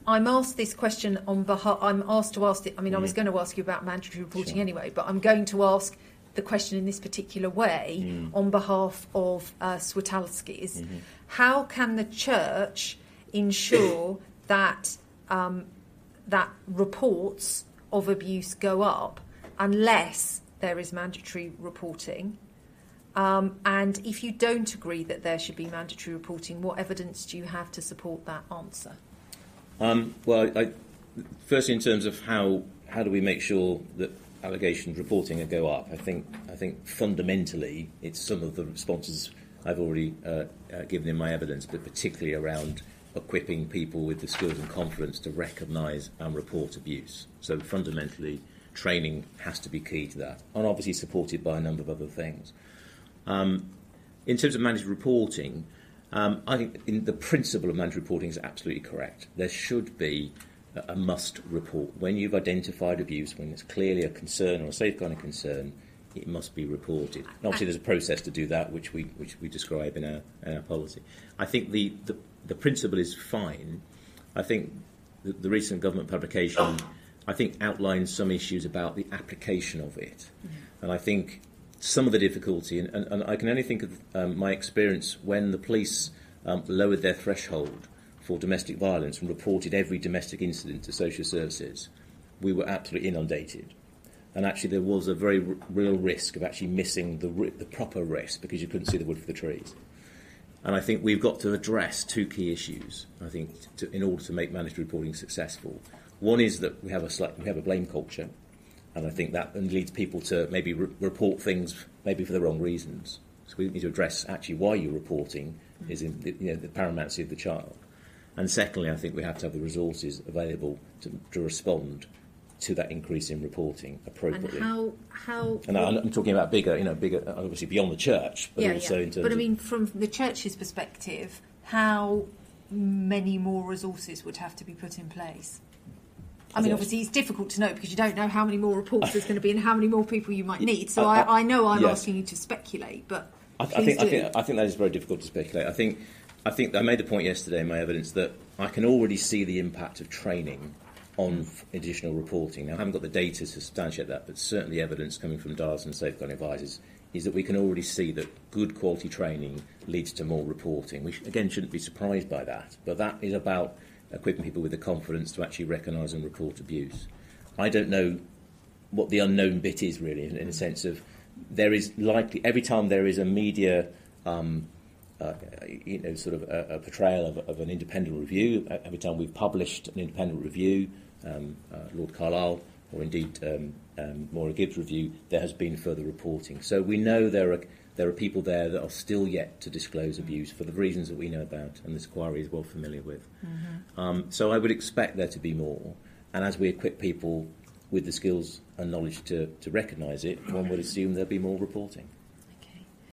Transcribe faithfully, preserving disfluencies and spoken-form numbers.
I'm asked this question on behalf. I'm asked to ask it. I mean, mm. I was going to ask you about mandatory reporting sure. anyway, but I'm going to ask the question in this particular way mm. on behalf of uh, Switalskis. Mm-hmm. How can the church ensure that um, that reports of abuse go up unless there is mandatory reporting? Um, and if you don't agree that there should be mandatory reporting, what evidence do you have to support that answer? Um, well, I, firstly, in terms of how how do we make sure that allegations reporting go up, I think I think fundamentally it's some of the responses I've already uh, uh, given in my evidence, but particularly around equipping people with the skills and confidence to recognise and report abuse. So fundamentally, training has to be key to that, and obviously supported by a number of other things. Um, in terms of mandatory reporting, um, I think in the principle of mandatory reporting is absolutely correct. There should be a, a must report. When you've identified abuse, when it's clearly a concern or a safeguarding concern, it must be reported. And obviously there's a process to do that, which we which we describe in our, in our policy. I think the, the, the principle is fine. I think the, the recent government publication, I think, outlines some issues about the application of it. Mm-hmm. And I think some of the difficulty, and, and, and I can only think of um, my experience when the police um, lowered their threshold for domestic violence and reported every domestic incident to social services, we were absolutely inundated. And actually there was a very r- real risk of actually missing the, r- the proper risk because you couldn't see the wood for the trees. And I think we've got to address two key issues, I think, to, in order to make mandatory reporting successful. One is that we have a slight, we have a blame culture. And I think that leads people to maybe re- report things maybe for the wrong reasons. So we need to address actually why you're reporting is in the, you know, the paramountcy of the child. And secondly, I think we have to have the resources available to, to respond to that increase in reporting appropriately. And how? how and I, I'm talking about bigger, you know, bigger, obviously beyond the church, but yeah, also yeah. in terms. But I of, mean, from the church's perspective, how many more resources would have to be put in place? I mean, obviously, it's difficult to know because you don't know how many more reports there's going to be and how many more people you might need. So I, I, I know I'm yes. asking you to speculate, but I, I think I think I think that is very difficult to speculate. I think I think I made the point yesterday in my evidence that I can already see the impact of training on additional reporting. Now, I haven't got the data to substantiate that, but certainly evidence coming from D A S and safeguarding advisors is that we can already see that good quality training leads to more reporting. We, again, shouldn't be surprised by that, but that is about equipping people with the confidence to actually recognise and report abuse. I don't know what the unknown bit is really, in, in a sense of there is likely, every time there is a media, um, uh, you know, sort of a, a portrayal of, of an independent review, every time we've published an independent review, um, uh, Lord Carlisle, or indeed um, um, Maura Gibbs' review, there has been further reporting. So we know there are There are people there that are still yet to disclose abuse for the reasons that we know about and this inquiry is well familiar with. Mm-hmm. Um, so I would expect there to be more. And as we equip people with the skills and knowledge to, to recognise it, one would assume there'll be more reporting.